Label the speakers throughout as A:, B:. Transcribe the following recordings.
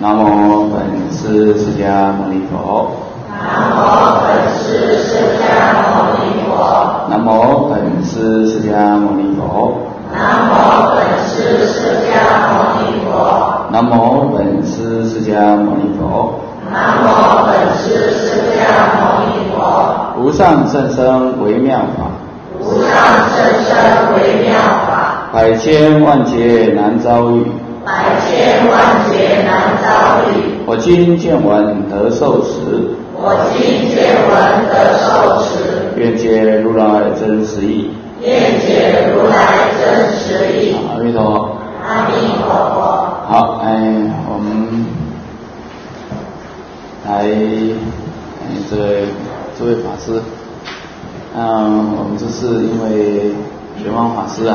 A: 南无本师释迦牟尼佛。
B: 南无本师释迦牟尼佛。
A: 南无本师释迦牟尼佛。
B: 南无本师释迦牟尼佛。
A: 南无本师释迦牟尼佛。
B: 南无本师释迦牟尼佛。
A: 无上甚深微妙法。
B: 无上甚深微妙法。
A: 百千万劫难遭遇。
B: 百千万劫难遭遇。
A: 我今见闻得受持。
B: 我今见闻得受持。
A: 愿解如来真实义。
B: 愿解如来真实义。
A: 阿弥陀佛。
B: 阿弥陀佛。
A: 好，我们来，这位法师，我们这是因为玄奘法师啊，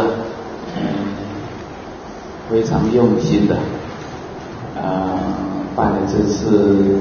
A: 非常用心的，办了这次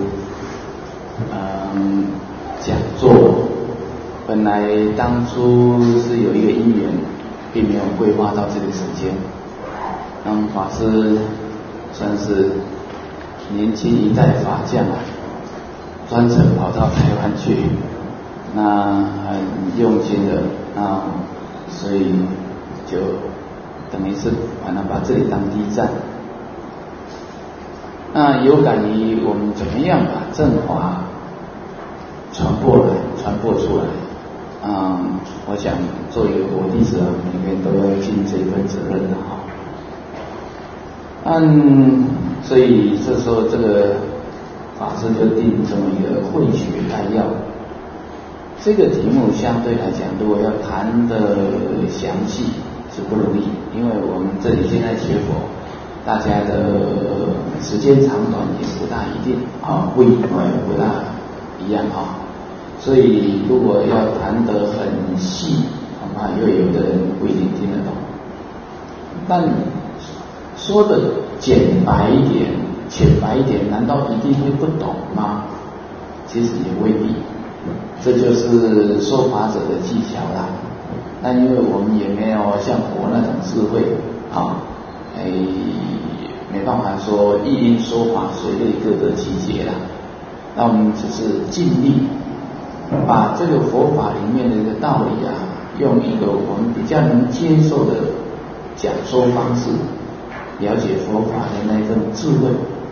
A: 讲座。本来当初是有一个因缘，并没有规划到这个时间。法师算是年轻一代法将啊，专程跑到台湾去，那很用心的，所以就等于是把这里当第一站。那有感于我们怎么样把正法传播出来。我想做一个佛弟子啊，每个人都要尽这一份责任的哈。所以这时候这个法师就定这么一个慧学概要。这个题目相对来讲，如果要谈的详细是不容易，因为我们这里现在学佛，大家的时间长短也不大一定啊，不大一样啊。所以如果要谈得很细，恐怕又有的人不一定听得懂。但说的简白一点、浅白一点，难道一定会不懂吗？其实也未必，这就是说法者的技巧啦。但因为我们也没有像佛那种智慧啊，没办法说一因说法，随类各得其解啦。那我们只是尽力把这个佛法里面的一个道理啊，用一个我们比较能接受的讲说方式，了解佛法的那份智慧。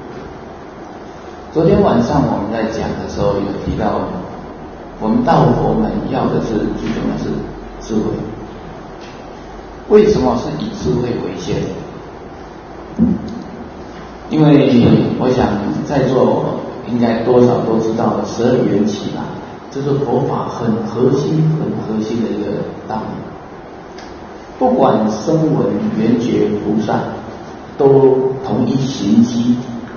A: 昨天晚上我们在讲的时候有提到，我们道佛们要的是最重要是智慧。为什么是以智慧为先？因为我想在座应该多少都知道12缘起啦，这是佛法很核心的一个道理。不管声闻缘觉菩萨都同一行机，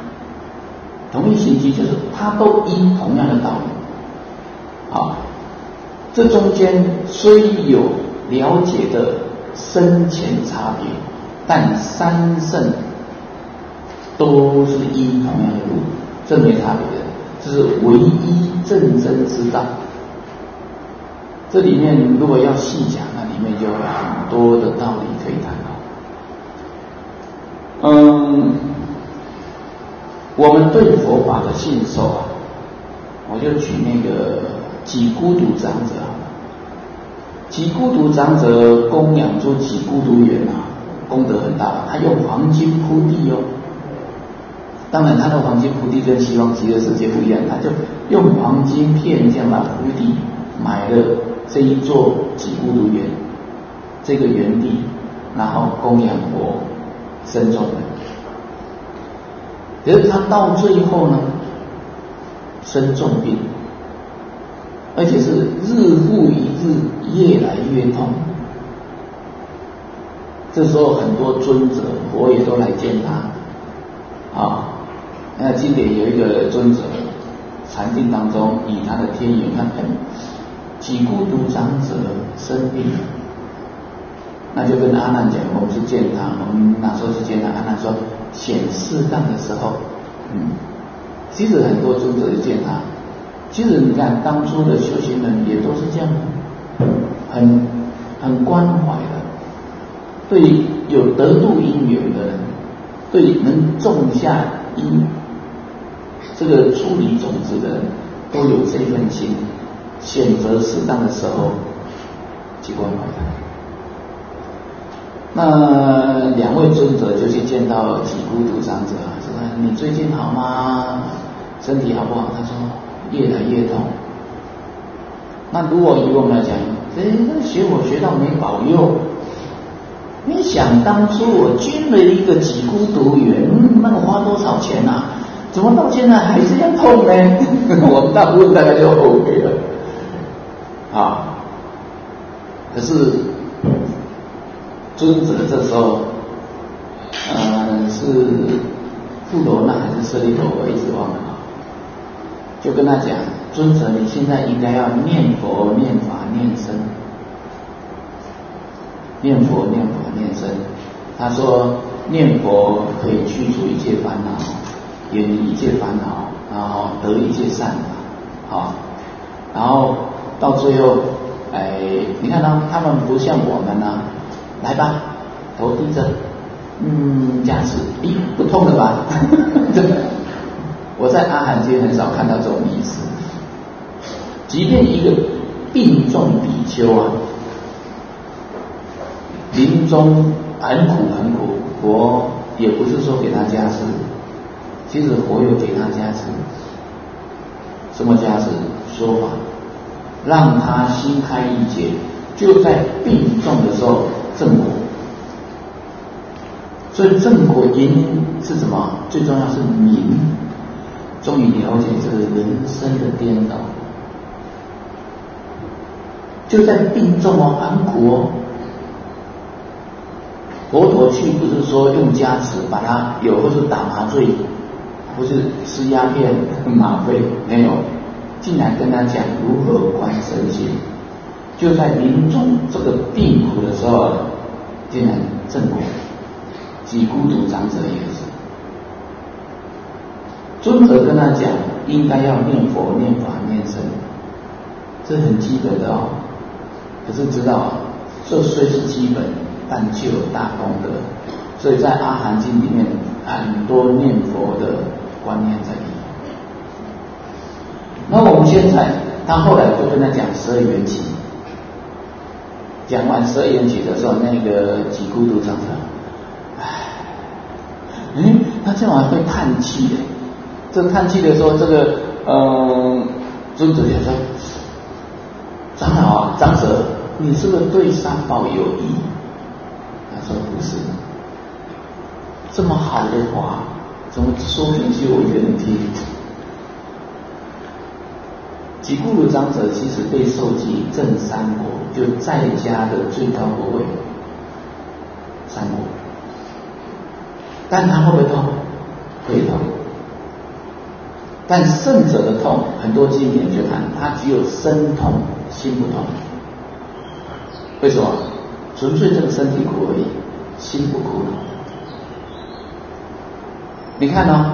A: 就是他都依同样的道理。这中间虽有了解的深浅差别，但三圣都是依同样的路，这没差别的，这是唯一正真之道。这里面如果要细讲，那里面就有很多的道理可以谈到。我们对佛法的信受啊，我就举那个几孤独长者好了。几孤独长者供养出几孤独园啊，功德很大，他用黄金铺地哦。当然他的黄金铺地跟西方极乐世界不一样，他就用黄金片这样把铺地买了这一座几孤独园，这个园地，然后供养佛生众人。可是他到最后呢，生重病，而且是日复一日，越来越痛。这时候很多尊者佛也都来见他。那经典有一个尊者禅定当中，以他的天眼看，几孤独长者生病了，那就跟阿难讲，我们去见他，我们那时候去见他，阿难说显适当的时候，其实很多尊者去见他，其实你看当初的修行人也都是这样，很关怀的，对有得度因缘的人，对能种下因这个处理种子的都有这份心，选择适当的时候去关怀他。那两位尊者就去见到几孤独长者，说你最近好吗？身体好不好？他说越来越痛。那如果以我们来讲，学佛学到没保佑，你想当初我捐了一个几孤独园，那个花多少钱啊？怎么到现在还这样痛呢？我们大部分大概就后悔了啊。可是尊者这时候，是富罗那还是舍利陀，我一直忘了，就跟他讲，尊者你现在应该要念佛、念法、念僧，念佛、念法、念僧。他说念佛可以去除一切烦恼，远离一切烦恼，然后得一切善法，好，然后到最后，你看他们不像我们啊，来吧，头低着，加持，不痛了吧？我在阿含经很少看到这种意思。即便一个病重比丘啊，临终很苦，佛也不是说给他加持，其实佛有给他加持。什么加持？说法，让他心开意解，就在病重的时候正果。所以正果原因是什么？最重要是明，终于了解这个人生的颠倒。就在病重哦，很苦哦。佛陀去不是说用加持把他有，或是打麻醉，或是吃鸦片、吗啡，没有，竟然跟他讲如何观身心。就在临终这个病苦的时候，竟然正果。几孤独长者也是，尊者跟他讲，应该要念佛、念法、念僧，这很基本的哦。可是知道，这虽是基本，但具有大功德。所以在阿含经里面，很多念佛的观念在里面。那我们现在，他后来就跟他讲12缘起，讲完12缘起的时候，那个几孤独长者。他这玩意会叹气的。这个叹气的时候，这个尊者就说：“长老啊，长者，你是不是对三宝有益？”他说：“不是。这么好的话，怎么说出去我一个人听？”几孤独长者其实被受记正三果，就在家的最高果位，三果。但他会不会痛？会痛。但圣者的痛，很多经典就谈，他只有身痛，心不痛。为什么？纯粹这个身体苦而已，心不苦恼。你看哦，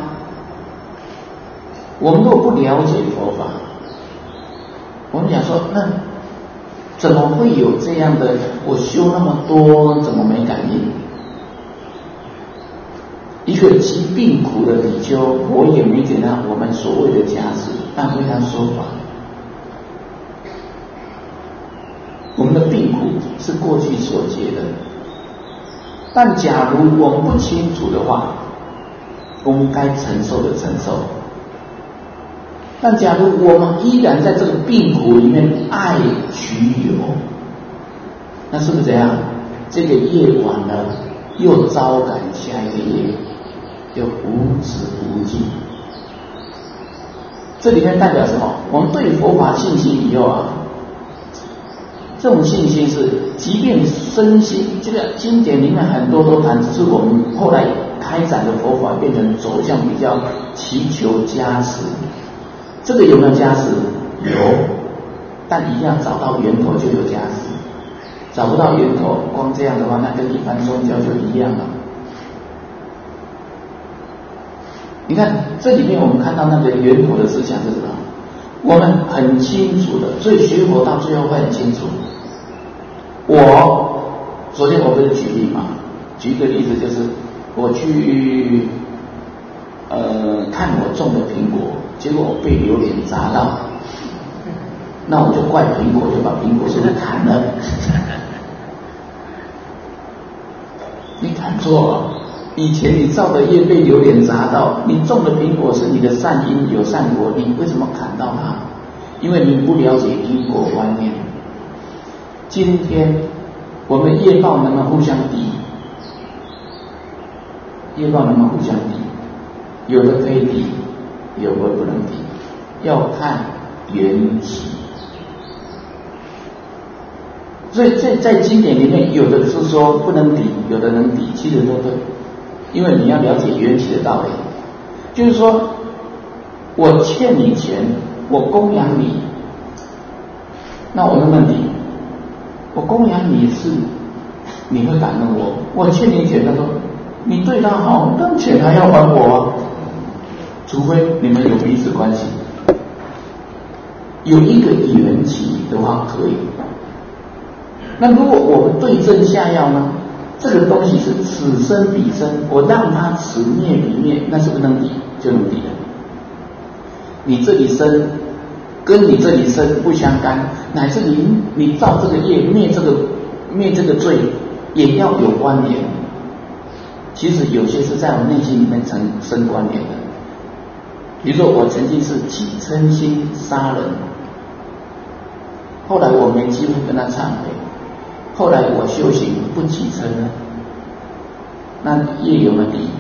A: 我们如果不了解佛法，我们讲说，那怎么会有这样的？我修那么多，怎么没感应？一个疾病苦的比丘，我也没给他我们所谓的加持，但为他说法。我们的病苦是过去所结的，但假如我们不清楚的话，我们该承受的承受。但假如我们依然在这个病苦里面爱取有，那是不是怎样？这个业完了，又招感下一个业。就无止无尽。这里面代表什么？我们对佛法信心以后啊，这种信心是，即便身心，这个经典里面很多都谈，只是我们后来开展的佛法变成走向比较祈求加持。这个有没有加持？有，但一定要找到源头就有加持。找不到源头，光这样的话，那跟一般宗教就一样了。你看这里面我们看到那个源头的思想是什么？我们很清楚的，所以学佛到最后会很清楚。昨天我不是举例嘛，举一个例子，就是我去看我种的苹果， 被榴莲砸到，那我就怪苹果，就把苹果树砍了。你砍错了，以前你造的业被榴莲砸到，你种的苹果是你的善因有善果，你为什么砍到它？因为你不了解因果观念。今天我们业报能不能互相抵？业报能不能互相抵？有的可以抵，有的不能抵，要看缘起。所以在经典里面，有的是说不能抵，有的能抵，其实都对，因为你要了解缘起的道理。就是说，我欠你钱，我供养你，那我能不能抵？我供养你是你会感恩我，我欠你钱，他说你对他好，但钱还要还我啊，除非你们有彼此关系，有一个缘起的话可以。那如果我们对症下药呢？这个东西是此生彼生，我让它此灭彼灭，那是不是能抵？就能抵了。你这里生跟你这里生不相干，乃至你造这个业灭这个罪也要有关联。其实有些是在我内心里面生关联的。比如说我曾经是起嗔心杀人，后来我没机会跟他忏悔，后来我修行不起嗔了，那业有没有抵？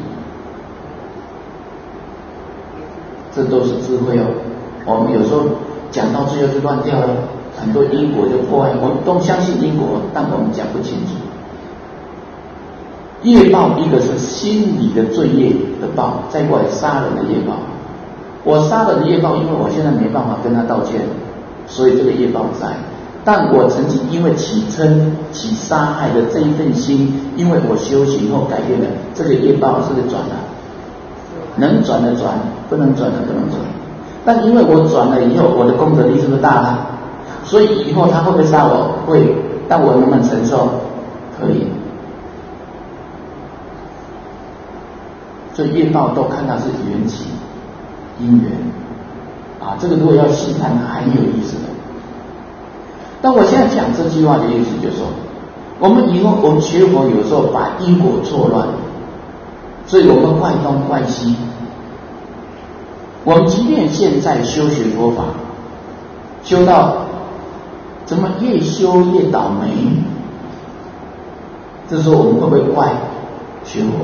A: 这都是智慧哦。我们有时候讲到最后就乱掉了，很多因果就破坏。我们都相信因果，但我们讲不清楚。业报一个是心理的罪业的报，再过来杀人的业报。我杀人的业报，因为我现在没办法跟他道歉，所以这个业报在。但我曾经因为起嗔、起杀害的这一份心，因为我修行后改变了，这个业报是不是转了？能转的转，不能转的不能转。但因为我转了以后，我的功德力是不是大了？所以以后他会不会杀我？会，但我能不能承受？可以。所以业报都看到是缘起、因缘啊，这个如果要细谈很有意思的。但我现在讲这句话的意思就是说，我们以后我们学佛有时候把因果错乱，所以我们怪东怪西。我们即便现在修学佛法，修到怎么越修越倒霉，这时候我们会不会怪学佛？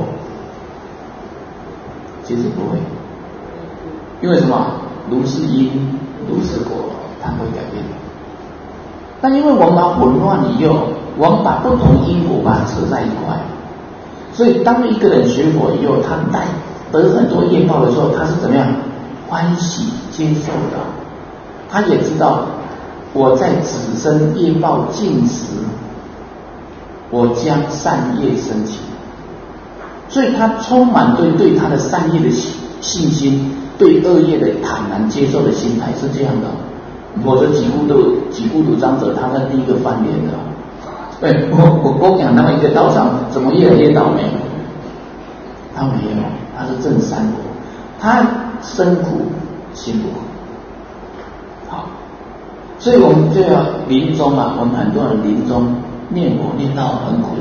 A: 其实不会，因为什么？如是因，如是果，它会改变。但因为我们把混乱以后，我们把不同因果把它扯在一块，所以当一个人学佛以后，他得很多业报的时候，他是怎么样？欢喜接受的。他也知道我在此生业报尽时，我将善业升起，所以他充满对他的善业的信心，对恶业的坦然接受的心态是这样的。否则几乎主张者，他是第一个翻脸的。对，我供养那么一个道场，怎么越来越倒霉？他没有，他是正三果，他生苦心不苦。好，所以我们就要临终啊，我们很多人临终念佛念到很苦。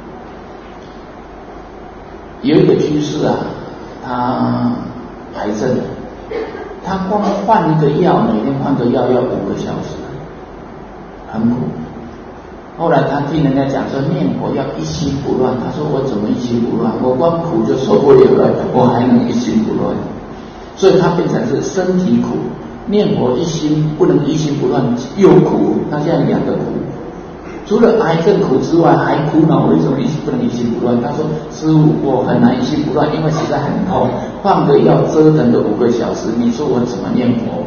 A: 有一个居士啊，他癌症，他光换一个药，每天换个药要5个小时，很苦。后来他听人家讲说念佛要一心不乱，他说我怎么一心不乱？我光苦就受不了了，我还能一心不乱？所以他变成是身体苦，念佛一心不能一心不乱，又苦。他现在2个苦，除了癌症苦之外，还苦恼为什么不能一心不乱？他说师父，我很难一心不乱，因为实在很痛，换个药折腾个5个小时，你说我怎么念佛？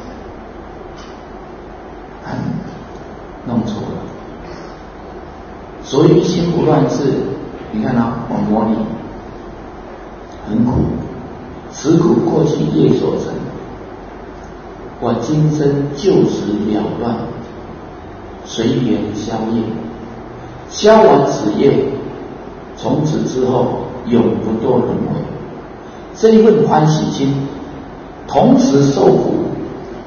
A: 弄错了。所以一心不乱是，你看啊，我模拟很苦，此苦过去业所成，我今生就此了断，随缘消业，消完此业，从此之后永不堕轮回。这一份欢喜心，同时受苦，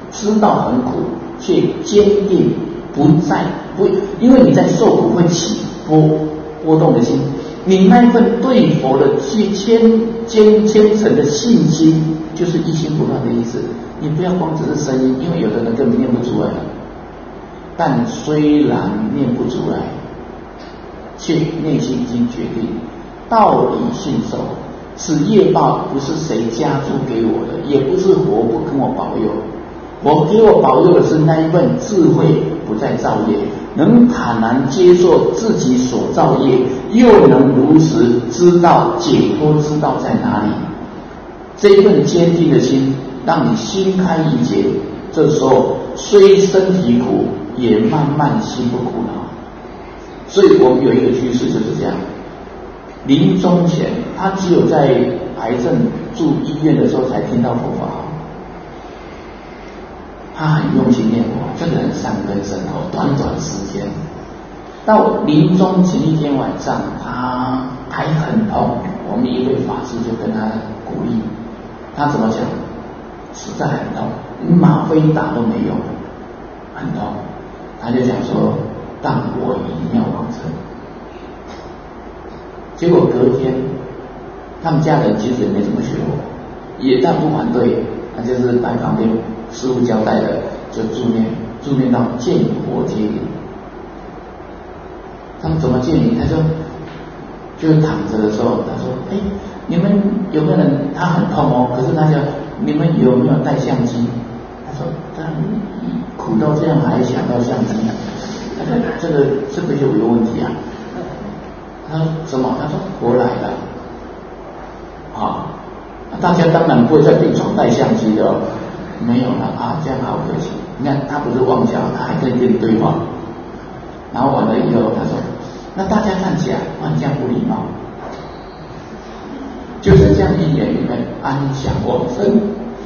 A: 知道很苦，却坚定不，因为你在受苦会起波动的心，你那份对佛的虔诚的信心，就是一心不乱的意思。你不要光只是声音，因为有的人根本念不出来了。但虽然念不出来，却内心已经决定，道理信受。此业报不是谁加诸给我的，也不是佛不跟我保佑。我给我保佑的是那一份智慧，不再造业，能坦然接受自己所造业，又能如实知道解脱之道在哪里。这一份坚定的心，让你心开意解。这时候虽身体苦，也慢慢心不苦恼。所以我们有一个趋势就是这样。临终前，他只有在癌症住医院的时候才听到佛法，他很用心念佛，这个人善根深厚，短时间到临终前一天晚上，他还很痛。我们一位法师就跟他鼓励，他怎么讲？实在很痛，吗啡打都没用，很痛。他就讲说，但我一定要往生。结果隔天，他们家人其实也没怎么学佛，也但不反对，那就是拜旁边师父交代的，就助念到见佛接引。他们怎么见引？他说，就是躺着的时候，他说：“哎，你们有没有人？他很痛哦，可是他讲你们有没有带相机？”他说：“他苦到这样还想到相机？”他说：“这个就有问题啊。”他说什么？他说佛来了，大家当然不会在病床带相机的哦，没有了啊，这样好可惜。你看他不是妄想，他还跟人对话。然后完了以后，他说：“那大家看起来这样不礼貌。”就是这样一年里面安详往生。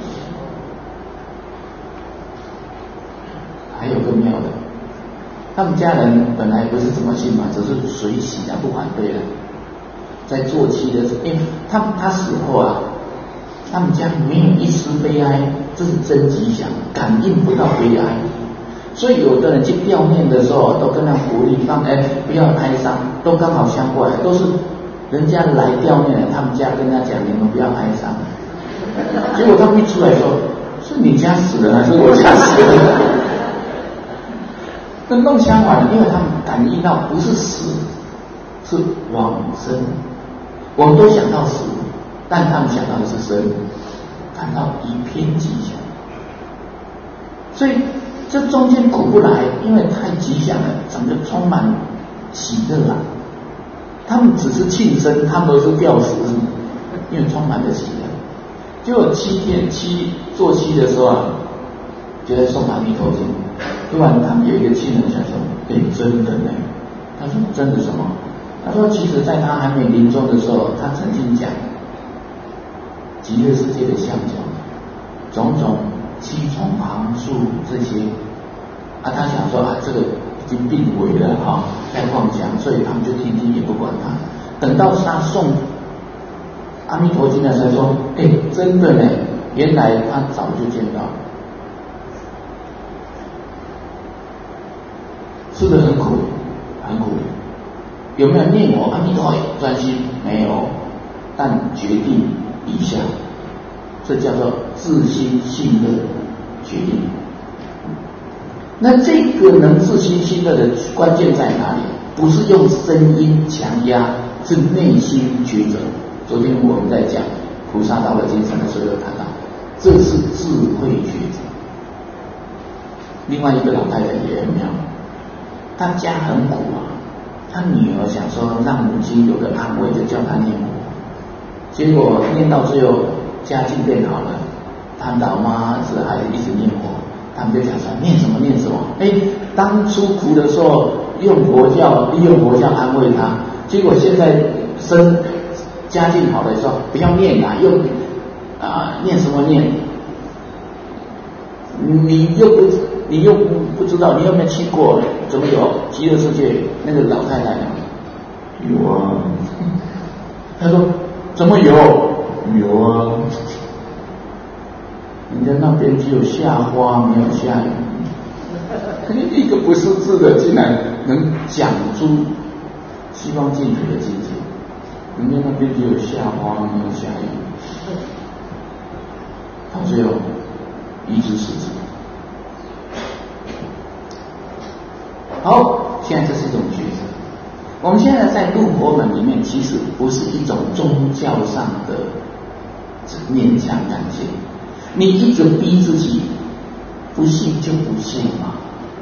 A: 还有更妙的。他们家人本来不是怎么信嘛，只是随喜啊，不反对了。在做妻的时候，因为他死后啊，他们家没有一丝悲哀，这是真吉祥，感应不到悲哀。所以有的人去吊念的时候，都跟他鼓励，不要哀伤，都刚好相过来，都是人家来吊念的，他们家跟他讲，你们不要哀伤。结果他们一出来说，是你家死人还是我家死人？跟弄相反，因为他们感应到不是死，是往生。我们都想到死，但他们想到的是生，看到一片吉祥。所以这中间苦不来，因为太吉祥了，整个充满喜乐啊。他们只是庆生，他们都是吊死，因为充满了喜乐。结果做七的时候啊，就在诵阿弥陀经。突然他们有一个亲人想说：“真的呢？”他说：“真的什么？”他说：“其实在他还没临终的时候，他曾经讲极乐世界的相状，种种七重旁树这些他想说这个已经病危了在妄想，所以他们就听听也不管他。等到他诵阿弥陀经的时候说：“真的呢，原来他早就见到。”是不是很苦？很苦。有没有念我阿弥陀佛专心？没有，但决定一下，这叫做自心信乐决定。那这个能自心信乐的关键在哪里？不是用声音强压，是内心抉择。昨天我们在讲菩萨道的精神的时候有谈到，这是智慧抉择。另外一个老太太也很妙。他家很苦啊，他女儿想说让母亲有个安慰，就叫他念佛。结果念到最后家境变好了，他老妈子还一直念佛，他们就讲说念什么念什么。当初苦的时候利用佛教安慰他，结果现在家境好的时候不要念啦，又念什么念？你又不知道，你有没有去过？怎么有极乐世界？那个老太太有啊。他说怎么有？有啊。 人家那边只有下花没有下雨，一个不识字的竟然能讲出西方净土的境界，人家那边只有下花没有下雨，到最后一直是字。好，现在这是一种抉择。我们现在在入佛门里面，其实不是一种宗教上的勉强感情，你一直逼自己不信就不信嘛。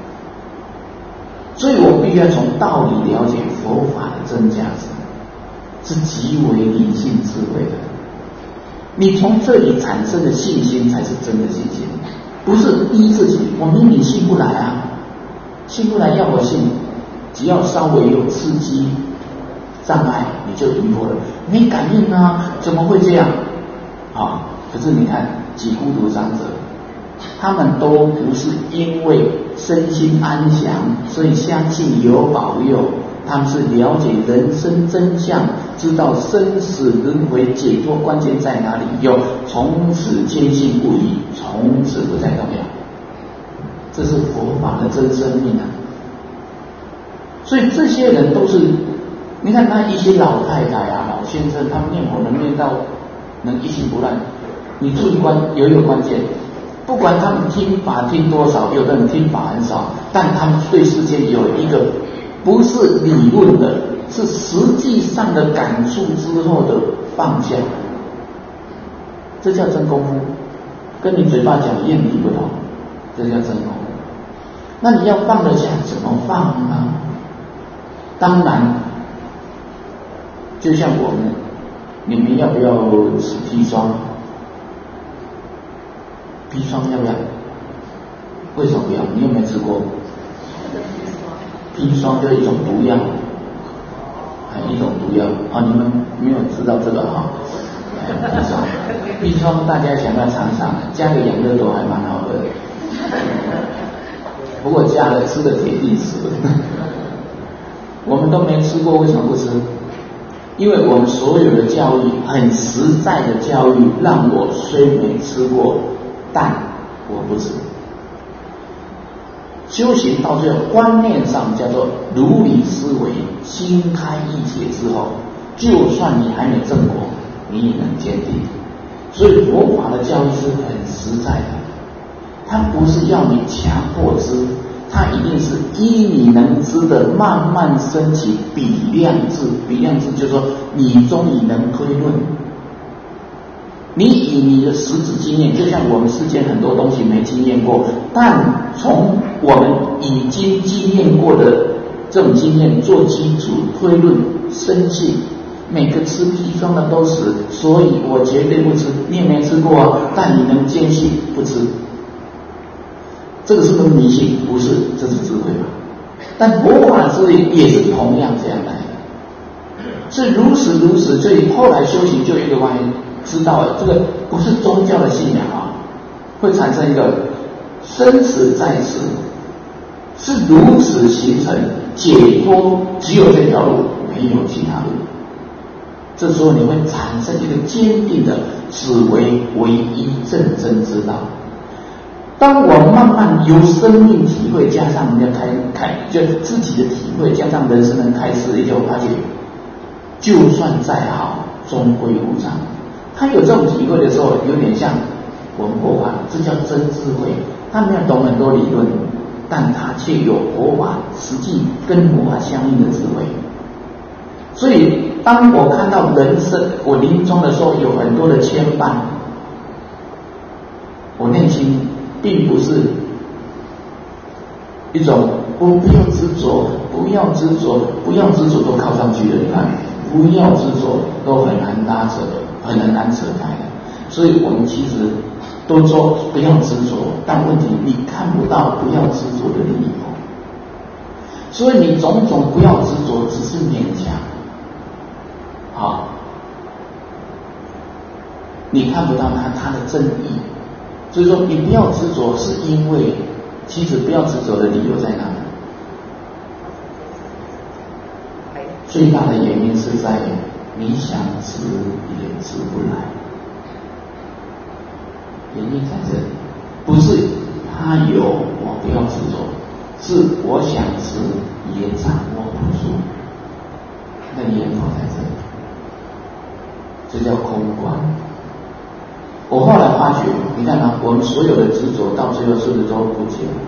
A: 所以我必须要从道理了解佛法的真价值，是极为理性智慧的。你从这里产生的信心才是真的信心，不是逼自己。我明明信不来啊，信不来要我信，只要稍微有刺激障碍，你就疑惑了。没感应啊，怎么会这样？啊！可是你看，几孤独长者，他们都不是因为身心安详，所以相信有保佑，他们是了解人生真相，知道生死轮回解脱关键在哪里，又从此坚信不疑，从此不再动摇。这是佛法的真生命啊！所以这些人都是，你看那一些老太太啊、老先生，他们念佛能念到能一心不乱。你注意有一个关键，不管他们听法听多少，有的人听法很少，但他们对世界有一个不是理论的，是实际上的感触之后的放下，这叫真功夫，跟你嘴巴讲艳理不同，这叫真功夫。那你要放得下，怎么放呢？当然，就像我们，你们要不要吃砒霜？砒霜要不要？为什么不要？你有没有吃过？砒霜就是一种毒药，一种毒药啊！你们没有知道这个哈？砒霜大家想要尝尝，加个养乐多还蛮好喝的。不过加了吃的铁定死。我们都没吃过，为什么不吃？因为我们所有的教育，很实在的教育，让我虽没吃过，但我不吃。修行到最后，观念上叫做如理思维，心开意解之后，就算你还没正果，你也能坚定。所以佛法的教育是很实在的，它不是要你强迫知，它一定是依你能知的慢慢升起比量智。比量智就是说你终于能推论，你以你的实质经验，就像我们世间很多东西没经验过，但从我们已经经验过的这种经验做基础推论深信，每个吃砒霜的都死，所以我绝对不吃。你也没吃过啊，但你能坚信不吃，这个是不是迷信？不是，这是智慧吧。但佛法智慧也是同样这样来的，是如此如此。所以后来修行就有一个关系，知道了这个不是宗教的信仰啊，会产生一个生死在世，是如此形成解脱，只有这条路，没有其他路。这时候你会产生一个坚定的只为唯一正真之道。当我慢慢由生命体会加上人家就自己的体会加上人生的开始，也就发觉就算再好终归无常。他有这种体会的时候，有点像我们佛法，这叫真智慧。他没有懂很多理论，但他却有佛法实际跟佛法相应的智慧。所以当我看到人生，我临终的时候有很多的牵绊，我内心并不是一种我不要执着，不要执着，不要执着都靠上去了。你看，不要执着都很难拉扯，很难扯开的。所以我们其实都说不要执着，但问题你看不到不要执着的理由，所以你种种不要执着只是勉强。好，你看不到它的真意，所以说你不要执着，是因为其实不要执着的理由在哪里？最大的原因是在你想执也执不来。 原因在这里，不是他有我不要执着，是我想吃也掌握不住，那念头在这里，这叫空观。我后来发觉，你看啊，我们所有的执着到最后是不是都不见了？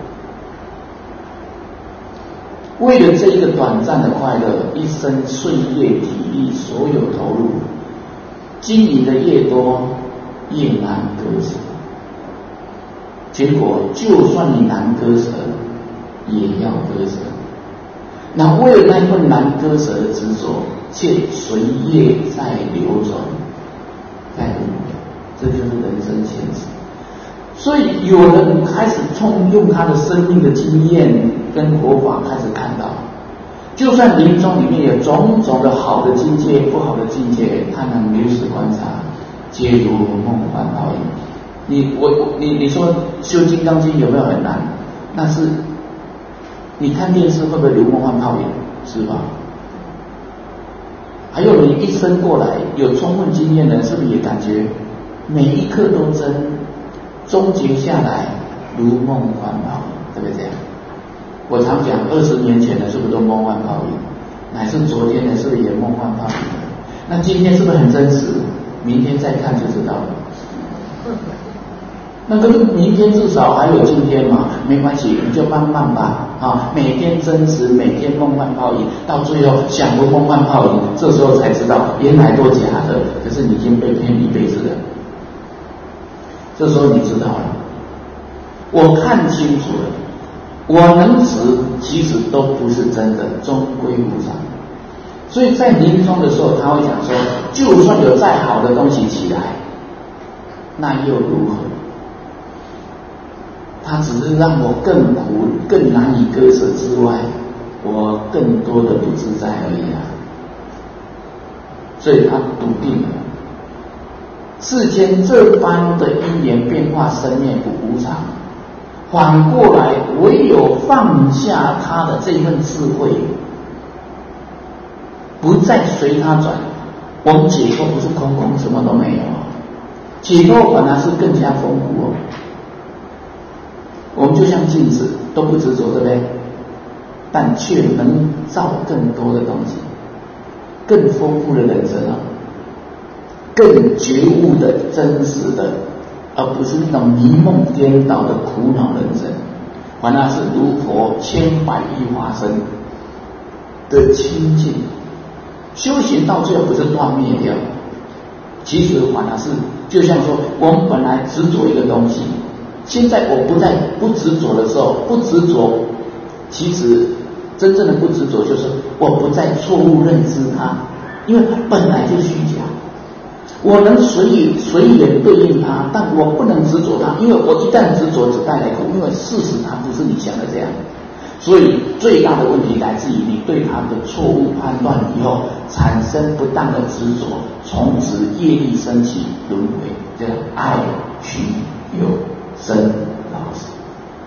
A: 为了这一个短暂的快乐，一生岁月体力所有投入，经营的越多，越难割舍。结果就算你难割舍，也要割舍。那为了那份难割舍的执着，却随业在流转，在轮回，这就是人生现实。所以有人开始用他的生命的经验跟佛法开始看到，就算临终里面有种种的好的境界、不好的境界，他能如实观察，皆如梦幻泡影。你说修金刚经有没有很难？那是你看电视会不会如梦幻泡影？是吧？还有你一生过来有充分经验的人，是不是也感觉每一刻都真？终结下来如梦幻泡影，对不对这样？我常讲20年前的是不是都梦幻泡影？乃是昨天的是不是也梦幻泡影？那今天是不是很真实？明天再看就知道了。那跟明天至少还有今天嘛，没关系，你就慢慢吧啊，每天真实，每天梦幻泡影，到最后想不梦幻泡影，这时候才知道原来都假的，可是你已经被骗一辈子了。这时候你知道了，我看清楚了，我能执其实都不是真的，终归无常。所以在临终的时候，他会讲说，就算有再好的东西起来，那又如何？他只是让我更苦、更难以割舍之外，我更多的不自在而已啊。所以他笃定了。世间这般的因缘变化生灭不无常，反过来唯有放下他的这份智慧，不再随他转，我们解脱不是空空什么都没有，解脱反而是更加丰富哦。我们就像镜子，都不执着，对不对？但却能照更多的东西，更丰富的人生啊，更觉悟的真实的，而不是那种迷梦颠倒的苦恼人生，反而是如佛千百亿化身的清净。修行到最后不是断灭掉，其实反而是就像说，我们本来执着一个东西，现在我不执着的时候，不执着，其实真正的不执着就是我不再错误认知它，因为它本来就虚假。我能随缘对应它，但我不能执着它，因为我一旦执着只带来苦，因为事实它不是你想的这样。所以最大的问题来自于你对它的错误判断以后，产生不当的执着，从此业力升起轮回，叫爱取有生老死。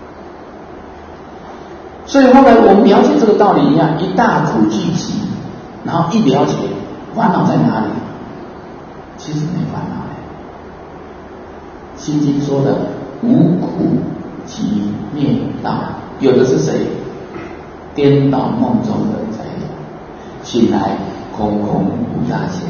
A: 所以后来我们了解这个道理一样，一大苦聚集，然后一了解烦恼在哪里，其实没烦恼。心经说的无苦即灭道，有的是谁？颠倒梦中人才有，醒来空空无大千。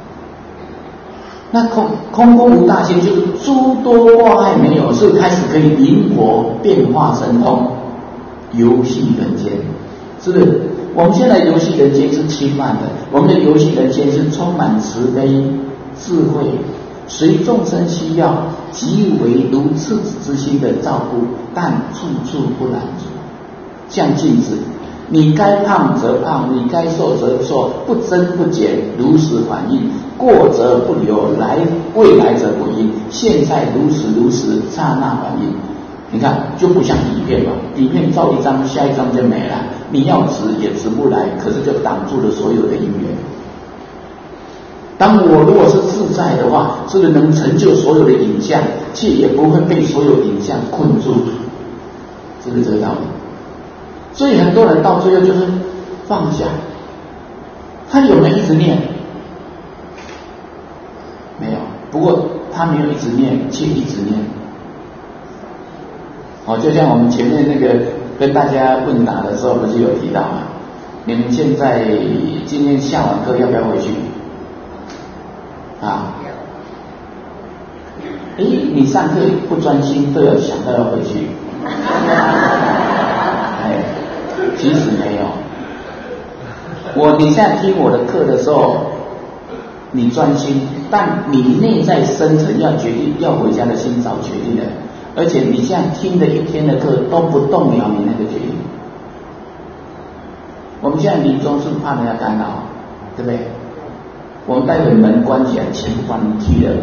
A: 那空空无大千，就是诸多挂碍没有，是开始可以灵活变化神通，游戏人间，是不是？我们现在游戏人间是轻慢的，我们的游戏人间是充满慈悲、智慧，随众生需要，极为如赤子之心的照顾，但处处不拦阻。像镜子，你该胖则胖，你该瘦则瘦，不增不减，如实反应，过则不留，未来则不因，现在如实，刹那反应。你看就不像底片嘛，底片照一张，下一张就没了，你要直也直不来，可是就挡住了所有的因缘。当我如果是自在的话，是不是能成就所有的影像，却也不会被所有影像困住？是不是这个道理？所以很多人到最后就是放下，他有没有一直念？没有，不过他没有一直念，却一直念。就像我们前面那个跟大家问答的时候，不是有提到吗？你们现在今天下完课要不要回去？你上课不专心都有想到要回去。其实没有。你现在听我的课的时候，你专心，但你内在深层要决定要回家的心早决定了，而且你现在听的一天的课都不动摇你那个决定。我们现在临终是怕人家干扰，对不对？我们待会门关起来，全部把你踢了。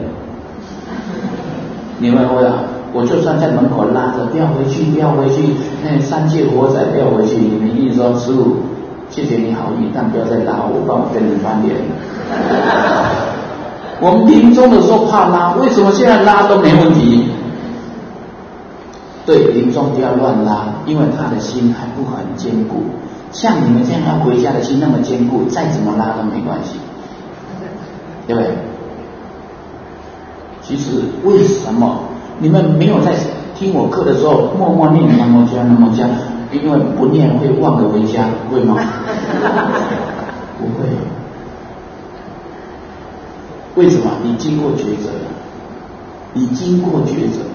A: 你会我就算在门口拉着，不要回去，不要回去，那三界活仔不要回去。你们一定说，师父，谢谢你好意，但不要再拉我，帮我跟人翻脸。我们临终的时候怕拉，为什么现在拉都没问题？对，临终不要乱拉，因为他的心还不很坚固。像你们这样要回家的心那么坚固，再怎么拉都没关系，对不对？其实为什么你们没有在听我课的时候默默念南无家南无家？因为不念会忘了回家，会吗？不会。为什么？你经过抉择了，你经过抉择，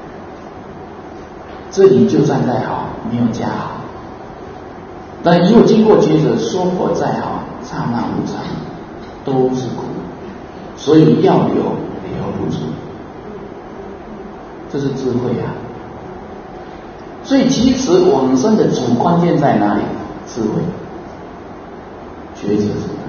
A: 这里就算再好，没有家好。但以我经过抉择，说佛再好，刹那无常，都是苦，所以要留不住，这是智慧啊。所以其实往生的主关键在哪里？智慧，抉择出来，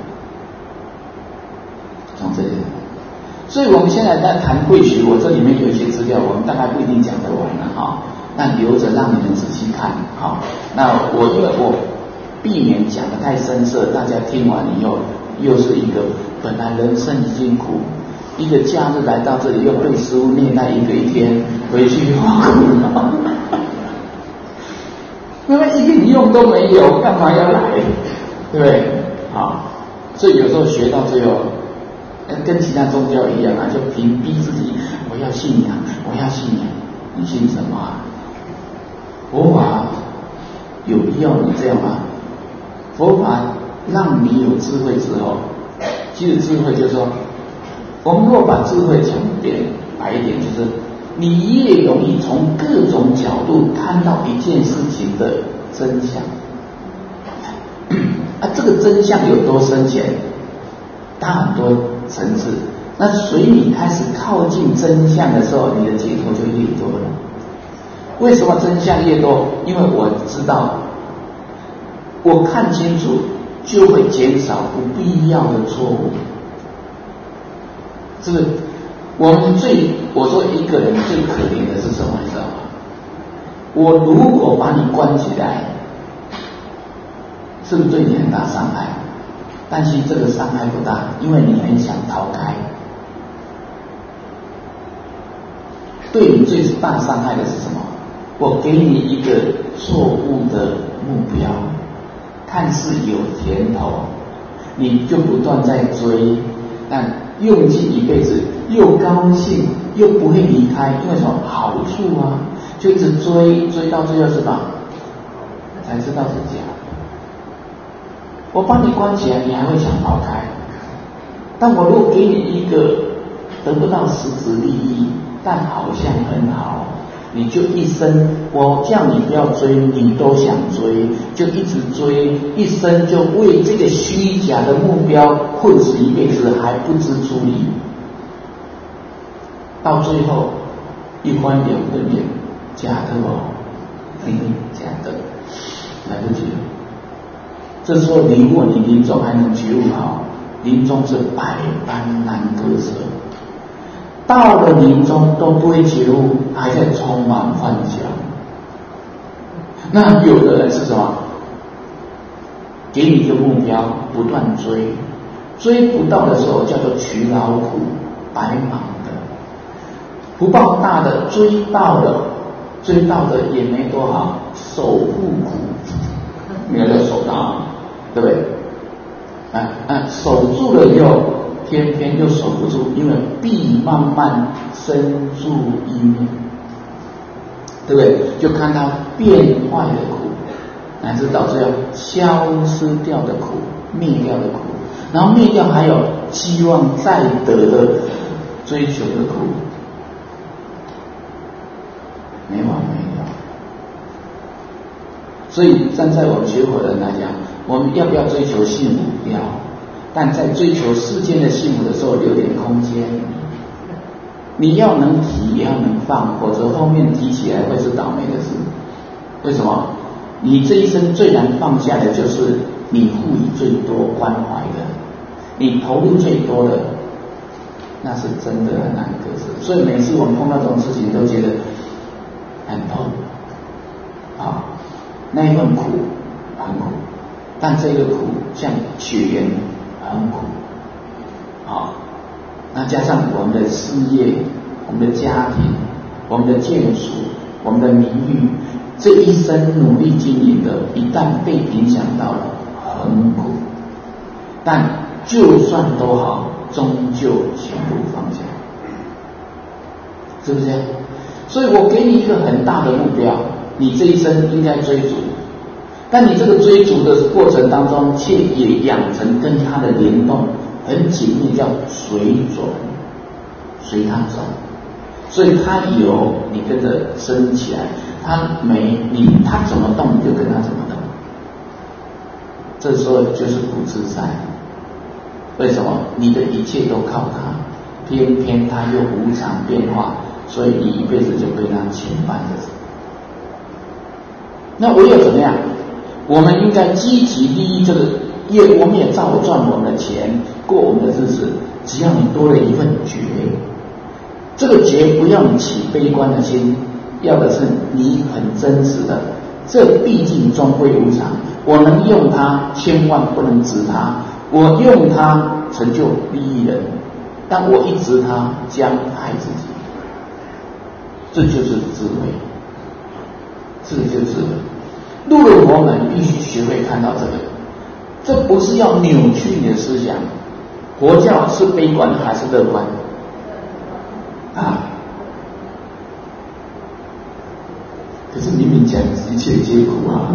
A: 从这里。所以我们现在在谈慧学，我这里面有一些资料，我们大概不一定讲得完了那留着让你们仔细看那因为我避免讲得太深涩，大家听完以后又是一个本来人生已经苦，一个假日来到这里又被师父虐待一天，回去好苦恼，因为一点用都没有，干嘛要来？对不对？所以有时候学到最后，跟其他宗教一样就凭逼自己，我要信仰，我要信仰，你信什么佛法有必要你这样吗？佛法让你有智慧之后，其实智慧就是说，我们若把智慧讲白一点，就是你越容易从各种角度看到一件事情的真相。这个真相有多深浅？它很多层次。那随你开始靠近真相的时候，你的解脱就越多了。为什么真相越多？因为我知道，我看清楚，就会减少不必要的错误。这个我说一个人最可怜的是什么？你知道吗？我如果把你关起来，是不是对你很大伤害？但是这个伤害不大，因为你很想逃开。对你最大伤害的是什么？我给你一个错误的目标，看似有甜头，你就不断在追，但用尽一辈子，又高兴又不会离开，因为什么？好处啊，就一直追到最后是吧？才知道是假的。我把你关起来，你还会想逃开。但我如果给你一个得不到实质利益，但好像很好，你就一生，我叫你不要追，你都想追，就一直追，一生就为这个虚假的目标混死一辈子，还不知出离。到最后一翻两瞪眼，假的假的，来不及了。这时候如果你临终还能觉悟好，临终是百般难割舍，到了临终都不会觉悟，还在充满幻想。那有的人是什么？给你一个目标，不断追，追不到的时候叫做取老苦，白忙的。不报大的追到的也没多好，守护苦，没有守到，对不对？守住了以后偏偏又守不住，因为必慢慢深入意面，对不对？就看到变坏的苦，乃至导致要消失掉的苦，灭掉的苦，然后灭掉还有希望再得的追求的苦，没完没了。所以站在我们学佛人来讲，我们要不要追求幸福？要，但在追求世间的幸福的时候，留点空间。你要能提，也要能放，否则后面提起来会是倒霉的事。为什么？你这一生最难放下的就是你赋予最多关怀的，你投入最多的，那是真的很难割舍。所以每次我们碰到这种事情，都觉得很痛啊，那一份苦很苦，但这个苦像血缘很苦啊。那加上我们的事业、我们的家庭、我们的眷属、我们的名誉，这一生努力经营的，一旦被影响到了，很苦。但就算都好，终究全部放下，是不是？所以我给你一个很大的目标，你这一生应该追逐，但你这个追逐的过程当中，却也养成跟它的联动很紧密，叫随转，随它转。所以它有你跟着升起来，它没你，它怎么动你就跟它怎么动。这时候就是不自在。为什么？你的一切都靠它，偏偏它又无常变化，所以你一辈子就被它牵绊着。那唯有怎么样？我们应该积极利益这个业，我们也照赚我们的钱，过我们的日子。只要你多了一份觉，这个觉不要你起悲观的心，要的是你很真实的，这毕竟终归无常。我能用它，千万不能执它。我用它成就利益人，但我一执它，将害自己。这就是智慧，这就是智慧。入了佛门，必须学会看到这个，这不是要扭曲你的思想。佛教是悲观还是乐观？啊？可是明明讲一切皆苦啊！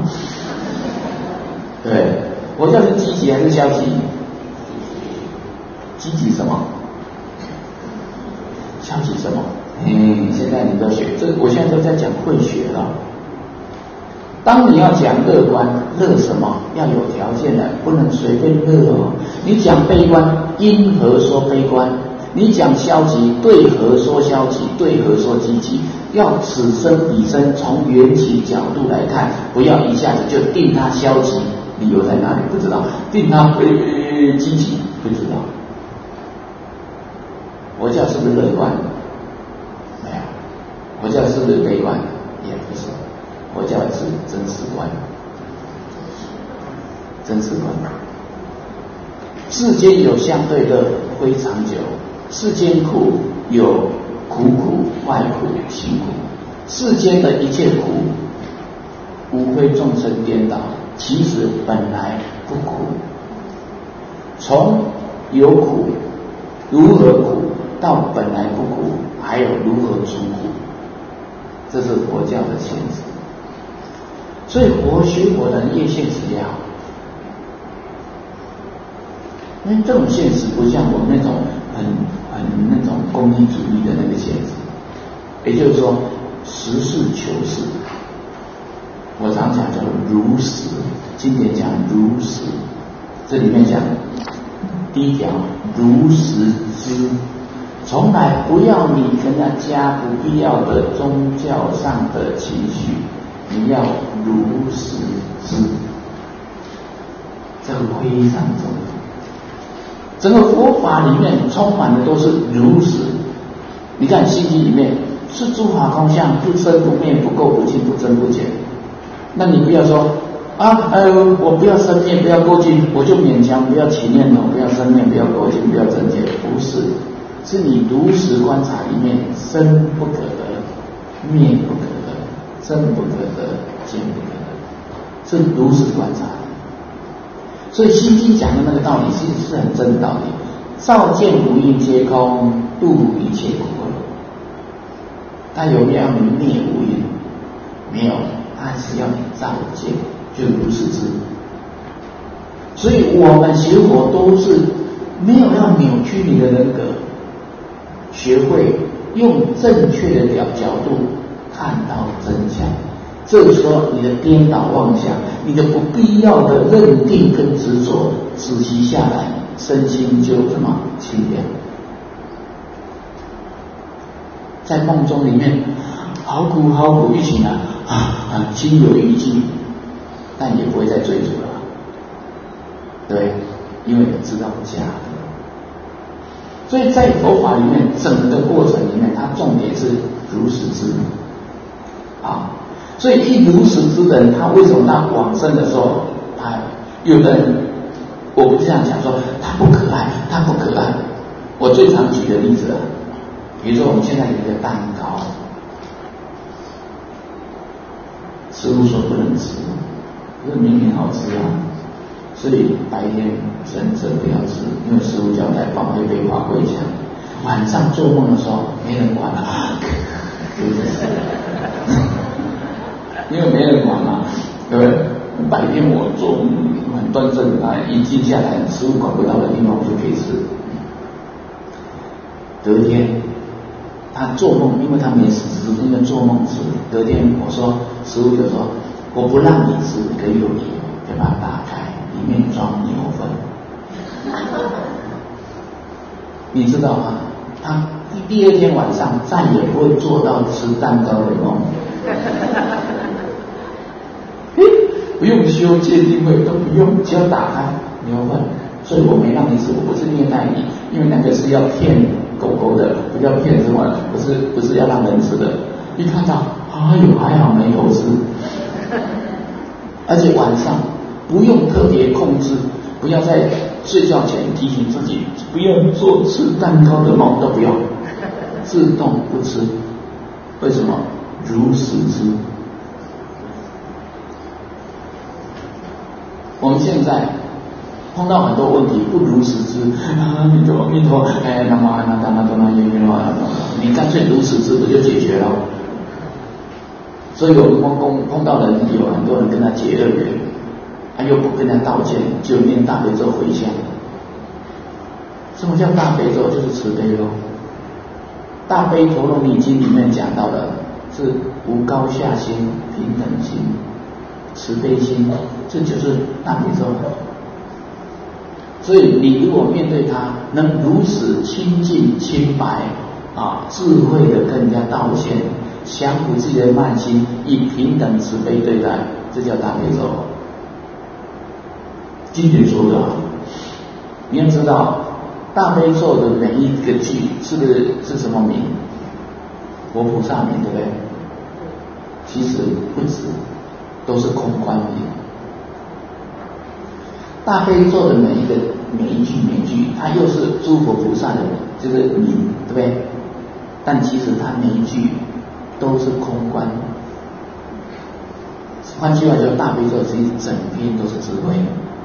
A: 对，佛教是积极还是消极？积极什么？消极什么？现在你都学这个，我现在都在讲慧学了。当你要讲乐观，乐什么？要有条件的，不能随便乐哦。你讲悲观，因何说悲观？你讲消极，对何说消极？对何说积极？要此生彼生，从缘起角度来看，不要一下子就定它消极，理由在哪里？不知道。定它积极，不知道。佛教是不是乐观？没有。佛教是不是悲观？也不是。佛教是真实观，真实观。世间有相对乐，非长久；世间苦有苦苦、坏苦、行苦。世间的一切苦，无非众生颠倒，其实本来不苦。从有苦，如何苦，到本来不苦，还有如何出苦，这是佛教的现实。所以学佛的人越现实越好，因为这种现实不像我们那种很那种功利主义的那个现实，也就是说实事求是。我常讲叫如实，经典讲如实，这里面讲第一条如实知，从来不要你跟他加不必要的宗教上的情绪。你要如实知，这个非常重要。整个佛法里面充满的都是如实。你看《心经》里面是诸法空相，不生不灭，不垢不净，不增不减。那你不要说我不要生灭，不要垢净，我就勉强不要起念头，不要生灭，不要垢净，不要增减。不是，是你如实观察里面生不可得，灭不可得。真不可得，见不可得，是如实观察。所以《心经》讲的那个道理，其实是很真的道理。 照见无因皆空，度一切苦厄。他有没有让你灭无因？没有，他还是要你照见，就如实知。所以我们学佛都是没有要扭曲你的人格，学会用正确的角度看到真相。这个时候你的颠倒妄想，你的不必要的认定跟执着止息下来，身心就这么清凉。在梦中里面好苦好苦，一醒来心有余悸，但也不会再追逐了，对，因为你知道假的。所以在佛法里面，整个过程里面，它重点是如实知啊。所以一如实知的人，他为什么他往生的时候，有的人，我不这样讲说他不可爱，他不可爱。我最常举的例子啊，比如说我们现在有一个蛋糕，师父说不能吃，可是明明好吃啊，所以白天忍着不要吃，因为师父交代放会被划归墙。晚上做梦的时候没人管了，因为没人管嘛，对不对？白天我做很端正啊，一静下来，师父管不到的地方我就可以吃。隔天他做梦，因为他没死，只是因为做梦吃。隔天我说，师父就说，我不让你吃，可以有理由，就把它打开，里面装牛粪。你知道吗？他第二天晚上再也不会做到吃蛋糕的梦。不用修戒定慧，都不用，只要打开牛粪。所以我没让你吃，我不是虐待你，因为那个是要骗狗狗的，不要骗什么，不是要让人吃的。一看到，哎呦，还好没狗吃。而且晚上不用特别控制，不要在睡觉前提醒自己不要做吃蛋糕的梦，都不用，自动不吃。为什么？如实知。我们现在碰到很多问题不如实知，阿弥陀阿弥陀，南无阿那达那多那耶耶罗阿那，你干脆如实知不就解决了？所以我们碰到人有很多人跟他结恶缘，他又不跟他道歉，就念大悲咒回向。什么叫大悲咒？就是慈悲咯。大悲陀罗尼经里面讲到的是无高下心、平等心、慈悲心，这就是大悲咒。所以你如果面对他能如此清净清白智慧的跟人家道歉，降服自己的慢心，以平等慈悲对待，这叫大悲咒。经典说的你要知道大悲咒的每一个句是不是什么名？佛菩萨名，对不对？其实不止，都是空观名。大悲咒的每一句，它又是诸佛菩萨的就是名，对不对？但其实它每一句都是空观。换句话说，大悲咒其实整篇都是智慧。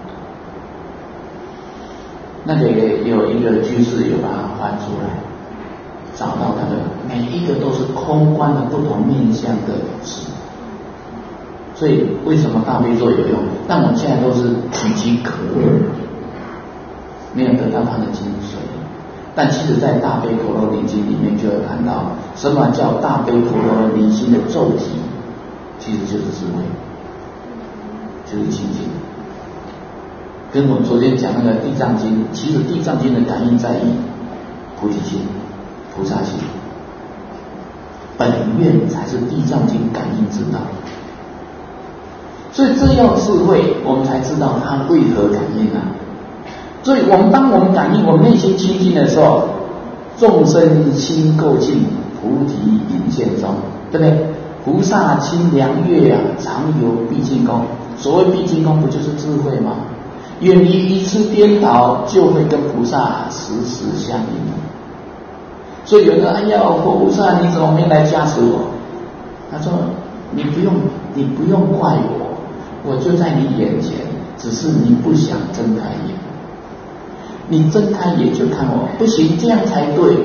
A: 那个有一个居士有把它翻出来，找到它的每一个都是空观的不同面向的词。所以为什么大悲咒有用？但我们现在都是取其可耳，没有得到它的精髓。但其实在大悲陀罗尼经里面就有谈到，什么叫大悲陀罗尼经的咒体，其实就是智慧，就是清净。跟我们昨天讲那个地藏经，其实地藏经的感应在于菩提心、菩萨心，本愿才是地藏经感应之道。所以这要智慧，我们才知道它为何感应啊。所以当我们感应，我们内心清净的时候，众生心垢净，菩提隐现中，对不对？菩萨清凉月常游毕竟宫。所谓毕竟宫，不就是智慧吗？远离愚痴颠倒，就会跟菩萨时时相应。所以有人说：“哎呀，佛菩萨，你怎么没来加持我？”他说：“你不用怪我，我就在你眼前，只是你不想睁开眼。 你睁开眼就看我，不行，这样才对。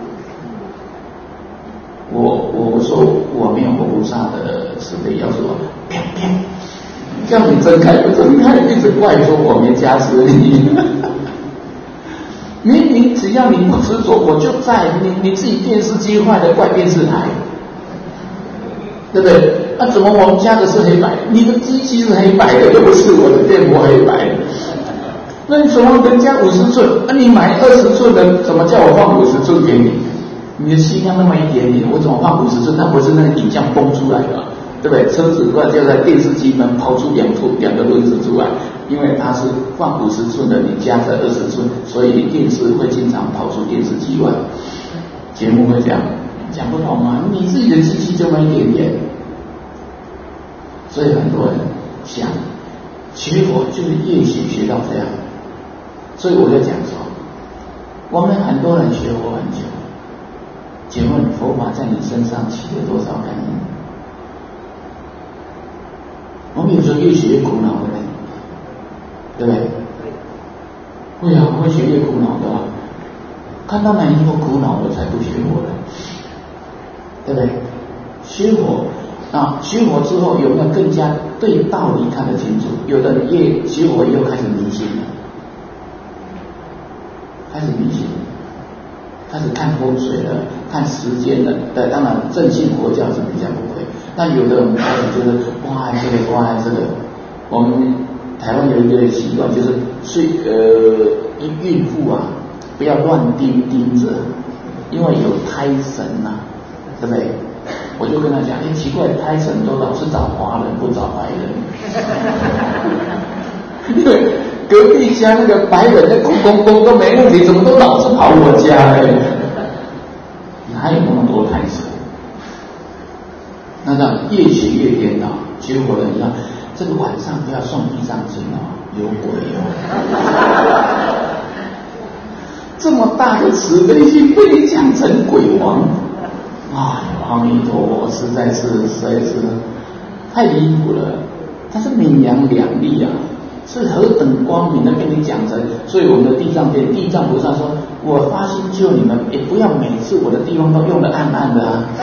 A: 我说我没有佛菩萨的慈悲，要说啪啪，叫你睁开不睁开，一直怪说我没加持你。明明只要你不执着，我就在。你自己电视机坏了怪电视台，对不对？那怎么我们家的是黑白？你的机器是黑白的，又不是我的电波黑白的。那你怎么人家50寸？你买20寸的，怎么叫我放50寸给你？你的心量那么一点点，我怎么放50寸？那不是那个影像崩出来的，对不对？车子突然就在电视机门抛出两个轮子出来，因为它是放50寸的，你加在20寸，所以电视会经常跑出电视机外。节目会讲不懂啊，你自己的机器这么一点点，所以很多人想学佛就是越学到这样。所以我就讲说，我们很多人学佛很久，请问佛法在你身上起了多少感应？我们有时候越学越苦恼的，对不对？会啊，会学越苦恼的啊。看到哪一个苦恼的才不学佛的，对不对？学佛啊，学佛之后有没有更加对道理看得清楚？有的人越学佛又开始迷信了。开始迷信，开始看风水了，看时间了。对，当然正信佛教是比较不会。但有的人开始觉得哇这个，我们台湾有一个习惯，就是孕妇啊，不要乱盯着，因为有胎神呐，对不对？我就跟他讲，奇怪，胎神都老是找华人，不找白人，因为隔壁家那个白人的公都没问题，怎么都老是跑我家嘞？哪有那么多胎神？那让越学越颠倒，结果人家这个晚上不要送地藏经哦，有鬼哦！这么大的慈悲心被你讲成鬼王，阿弥陀佛，实在是太离谱了。它是明阳两利啊，是何等光明的跟你讲成。所以我们的地藏菩萨说，我发心救你们，也不要每次我的地方都用得暗暗的啊。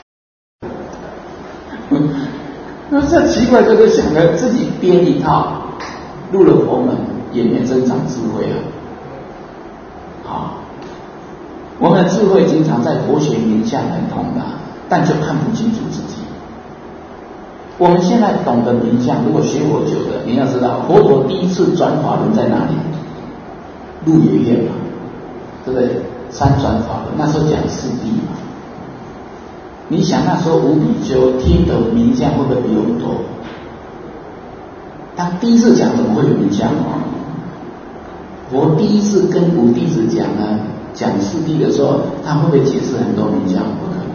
A: 那这奇怪，就是想着自己编一套，入了佛门也没增长智慧啊。好，我们的智慧经常在佛学名相很通的，但就看不清楚自己。我们现在懂得名相，如果学佛久的，你要知道，佛陀第一次转法轮在哪里？鹿野苑嘛，对不对？三转法轮，那时候讲四谛嘛。你想那时候五比丘听得名相会不会比我们多？他第一次讲怎么会有名相啊？我第一次跟五弟子讲呢，讲四谛的时候，他会不会解释很多名相？不可能。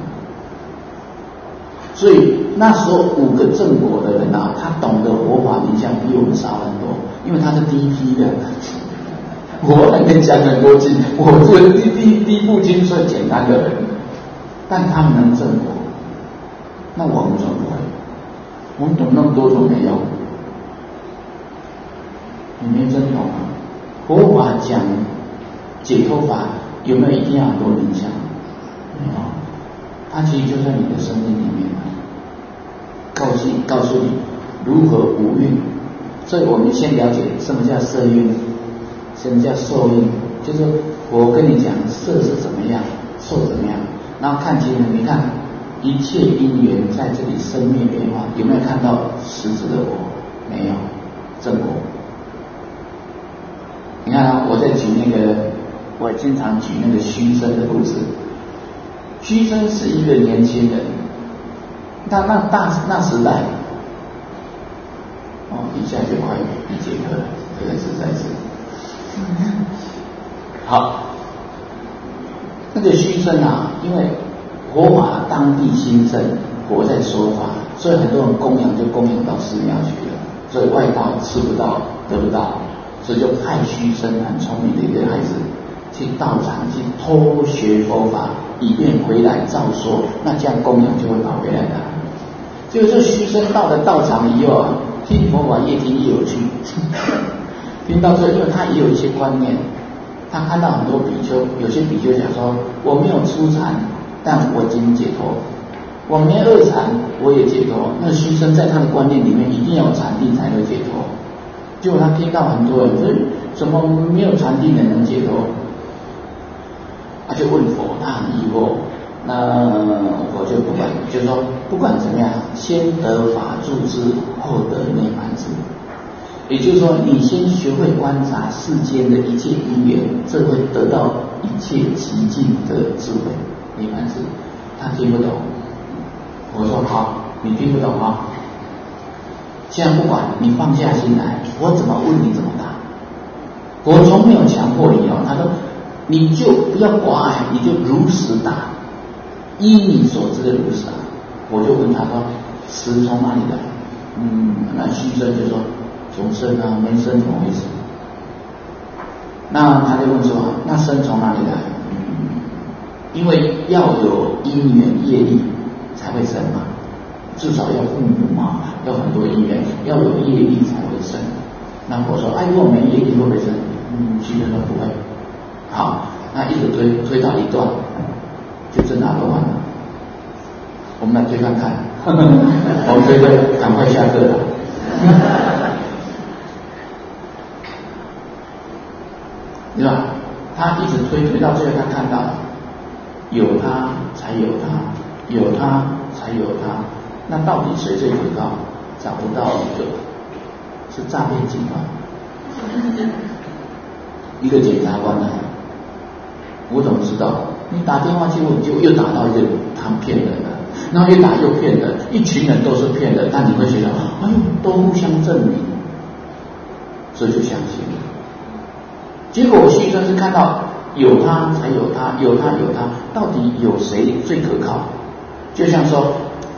A: 所以那时候5个正果的人啊，他懂得佛法名相比我们少很多，因为他是第一批的。我还没讲很多经，我是第一部经最简单的人，但他们能正果，那我们怎么不会？我们懂那么多都没用，你没真懂啊！佛法讲解脱法，有没有一定要很多名相？没有，它其实就在你的生命里面，告诉你如何五蕴。所以我们先了解什么叫色蕴，什么叫受蕴，就是我跟你讲色是怎么样，受怎么样，然后看清楚，你看一切因缘在这里生灭变化，有没有看到实质的我？没有，正我。你看啊，我在举我经常举那个虚生的故事。虚生是一个年轻人，那时代，一下就快1节课了，这个实在是。好，那个虚生啊，因为佛法当地兴盛，佛在说法，所以很多人供养就供养到寺庙去了，所以外道吃不到得不到，所以就派虚生很聪明的一个孩子去道场去偷学佛法，以便回来照说，那这样供养就会跑回来的。结果这虚生到了道场以后啊，听佛法越听越有趣，听到这，因为他也有一些观念， 他看到很多比丘，有些比丘讲说，我没有初禅，但我已经解脱；我没二禅，我也解脱。那虚生在他的观念里面，一定要有禅定才会解脱。结果他听到很多人说，怎么没有禅定的能解脱？他就问佛，他很疑惑。那我就不管，就说不管怎么样，先得法住智，后得涅槃智。也就是说，你先学会观察世间的一切因缘，这会得到一切极尽的智慧。涅槃智，他听不懂。我说好，你听不懂啊？现在不管你放下心来，我怎么问你怎么答。我从没有强迫你哦。他说，你就不要挂碍，你就如实答。依你所知的如实啊，我就问他说：“实从哪里来？”那虚生就说：“从生啊，没生怎么回事？”那他就问说：“那生从哪里来？”因为要有因缘业力才会生嘛，至少要父母嘛，要很多因缘，要有业力才会生。那我说：“如果没业力会不会生？”虚生说：“不会。”好，那一直推到一段。就真拿完了，我们来推看看，我推的赶快下课了。对吧？他一直推到最后，他看到有他才有他，有他才有他，那到底谁最可靠？找不到一个，是诈骗集团。一个检察官呢，我怎么知道？你打电话去问，就又打到一个他骗人了，然后越打又骗人，一群人都是骗人，但你会觉得，哎呦，都互相证明，所以就相信了。结果我虚生是看到有他才有他，有他有他，到底有谁最可靠？就像说，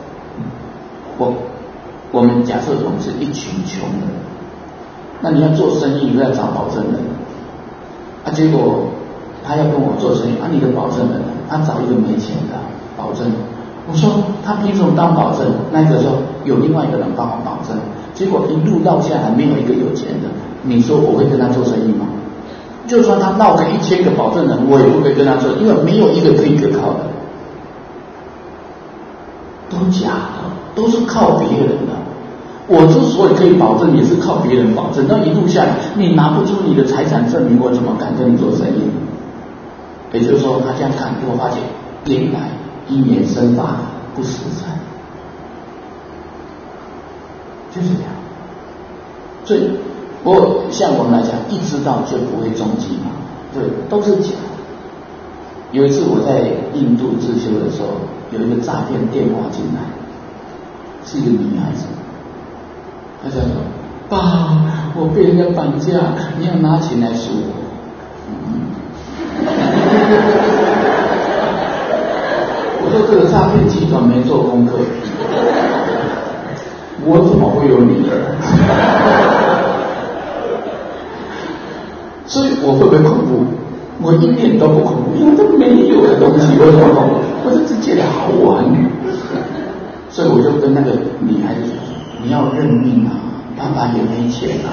A: 我们假设我们是一群穷人，那你要做生意，不要找保证人啊，结果他要跟我做生意啊，你的保证人呢？他找一个没钱的保证。我说他凭什么当保证？那个说有另外一个人帮我保证。结果一路绕下来，没有一个有钱的。你说我会跟他做生意吗？就算他绕个1000个保证人，我也不会跟他做，因为没有一个可以可靠的，都假的，都是靠别人的。我之所以可以保证，也是靠别人保证。那一路下来，你拿不出你的财产证明，我怎么敢跟你做生意？也就是说，他这样看，我发现原来因缘生法不实在，就是这样。所以，像我们来讲，一知道就不会中计嘛，对，都是假的。有一次我在印度自修的时候，有一个诈骗电话进来，是一个女孩子，她在说：“爸，我被人家绑架，你要拿钱来赎我。”我说这个诈骗集团没做功课，我怎么会有女儿？所以我会不会恐怖？我一点都不恐怖，因为都没有的东西，我怎么恐怖？我就只觉得好玩。所以我就跟那个女孩子说：“你要认命啊，爸爸也没钱啊。”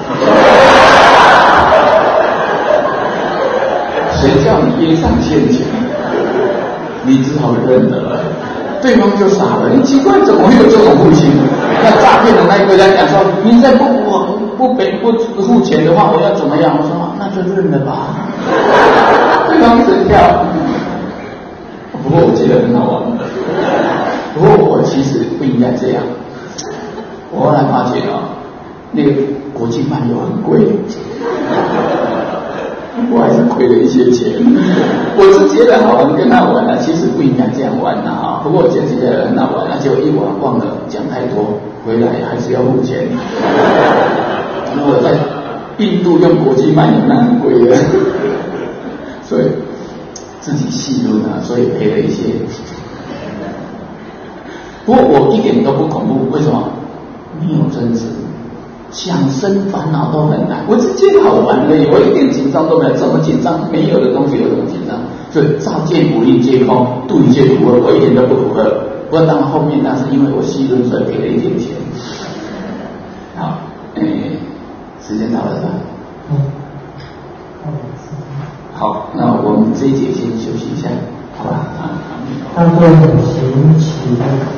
A: 谁叫你业上现钱？你只好认了。对方就傻了，你奇怪怎么会有这种父亲？那诈骗的那一个人讲说：“你再不付钱的话，我要怎么样？”我说：“那就认了吧。”对方一直跳。不过我觉得很好玩。不过我其实不应该这样。我后来发觉那个国际漫游很贵。我还是亏了一些钱，我是觉得好玩跟他玩其实不应该这样玩不过我觉得很好玩结果一玩忘了讲太多，回来还是要付钱。然后我在印度用国际漫游那很贵的，所以自己细论所以赔了一些。不过我一点都不恐怖，为什么？没有真实。想生烦恼都很难，我只觉得好玩而已，我一点紧张都没有。怎么紧张？没有的东西有什么紧张？所以照见不应皆空，度一切苦厄，我一点都不苦厄。不过当然后面那是因为我细论，所以给了一点钱。好，时间到了是吧？ 好，那我们这一节先休息一下，好吧？
C: 他说有行起的。